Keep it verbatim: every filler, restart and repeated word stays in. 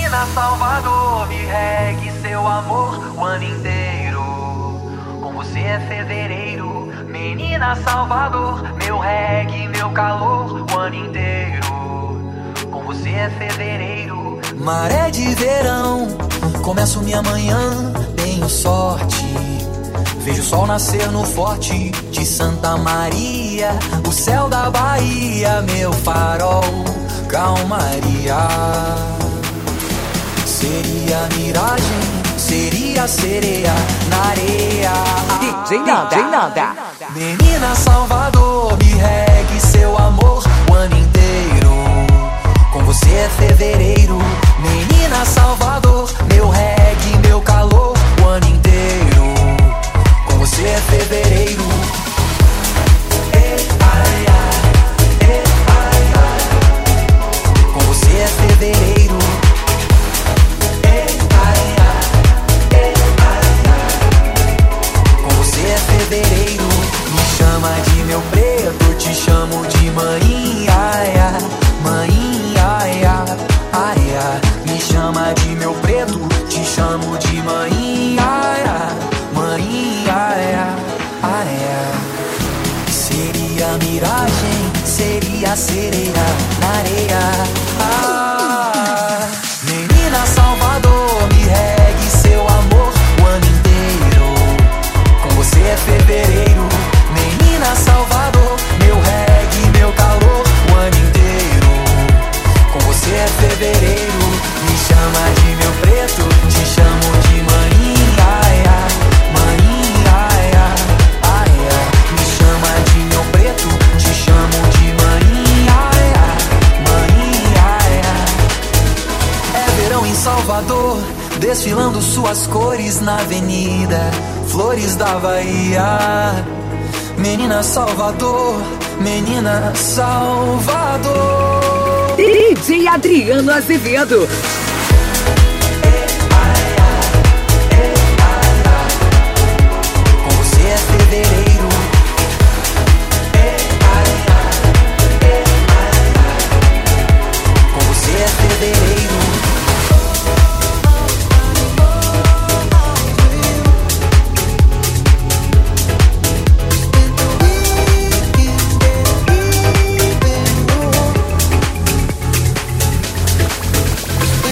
Menina Salvador, me regue seu amor o ano inteiro. Com você é fevereiro. Menina Salvador, meu reggae, meu calor o ano inteiro. Com você é fevereiro. Maré de verão, começo minha manhã, tenho sorte. Vejo o sol nascer no forte de Santa Maria. O céu da Bahia, meu farol, calmaria. Seria miragem, seria sereia na areia. D J Nanda, D J Nanda. Menina Salvador, me regue seu amor o ano inteiro. Com você é fevereiro. Menina Salvador, meu reggae, meu calor o ano inteiro. Com você é fevereiro. Eh, ai, ai, eh, ai, ai. Com você é fevereiro. Eh, ai, ai, eh, ai, ai. Com você é fevereiro. Me chama de meu preto, te chamo de maninha, ai, ai, maninha, ai, ai, ai, ai. Me chama de meu preto, te chamo de maninha, ai, ai, maninha, ai, ai, ai, ai. Seria miragem, seria sereia na areia. Ah, menina Salvador, me regue seu amor o ano inteiro. Com você é fevereiro. Menina Salvador, meu reggae, meu calor o ano inteiro. Com você é fevereiro. Me chama de meu preto, te chamo de maninha, ai, ai, maninha, ai, ai, ai, ai. Me chama de meu preto, te chamo de maninha, ai, ai, maninha, ai, ai. É verão em Salvador, desfilando suas cores na avenida, flores da Bahia. Menina Salvador, menina Salvador. D J Adriano Azevedo.